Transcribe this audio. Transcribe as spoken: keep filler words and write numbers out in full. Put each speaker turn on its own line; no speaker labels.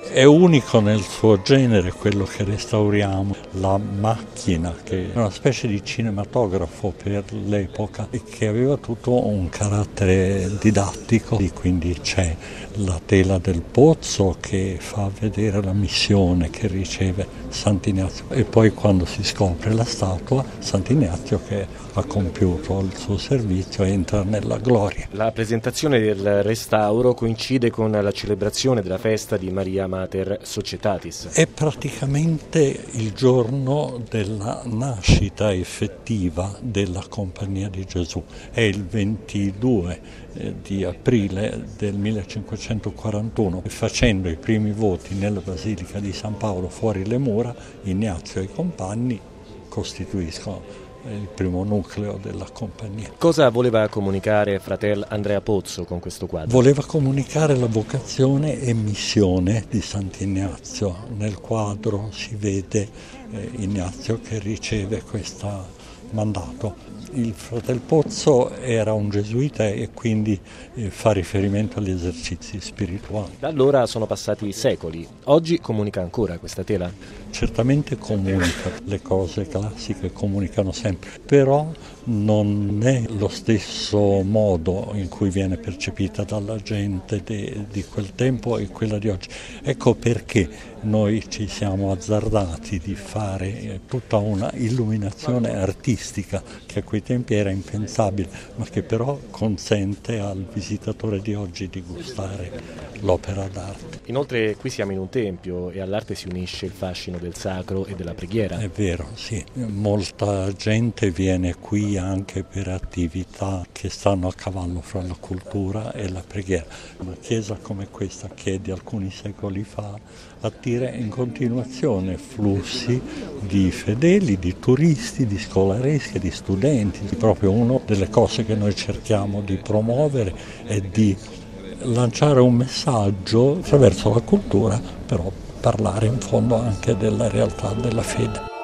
È unico nel suo genere quello che restauriamo, la macchina, che è una specie di cinematografo per l'epoca e che aveva tutto un carattere didattico, e quindi c'è la tela del pozzo che fa vedere la missione che riceve Sant'Ignazio e poi quando si scopre la statua, Sant'Ignazio che ha compiuto il suo servizio entra nella gloria.
La presentazione del restauro coincide con la celebrazione della festa di Maria Mater Societatis.
È praticamente il giorno della nascita effettiva della Compagnia di Gesù, è il ventidue di aprile del millecinquecentoquarantuno. Facendo i primi voti nella Basilica di San Paolo fuori le mura, Ignazio e i compagni costituiscono il primo nucleo della compagnia.
Cosa voleva comunicare fratel Andrea Pozzo con questo quadro?
Voleva comunicare la vocazione e missione di Sant'Ignazio. Nel quadro si vede eh, Ignazio che riceve questo mandato. Il fratel Pozzo era un gesuita e quindi eh, fa riferimento agli esercizi spirituali.
Da allora sono passati secoli. Oggi comunica ancora questa tela?
Certamente comunica, le cose classiche comunicano sempre, però non è lo stesso modo in cui viene percepita dalla gente de, di quel tempo e quella di oggi. Ecco perché noi ci siamo azzardati di fare tutta una illuminazione artistica che a quei tempi era impensabile, ma che però consente al visitatore di oggi di gustare l'opera d'arte.
Inoltre qui siamo in un tempio e all'arte si unisce il fascino del sacro e della preghiera.
È vero, sì. Molta gente viene qui anche per attività che stanno a cavallo fra la cultura e la preghiera. Una chiesa come questa, che è di alcuni secoli fa, attira in continuazione flussi di fedeli, di turisti, di scolaresche, di studenti. Proprio una delle cose che noi cerchiamo di promuovere è di lanciare un messaggio attraverso la cultura, però parlare in fondo anche della realtà della fede.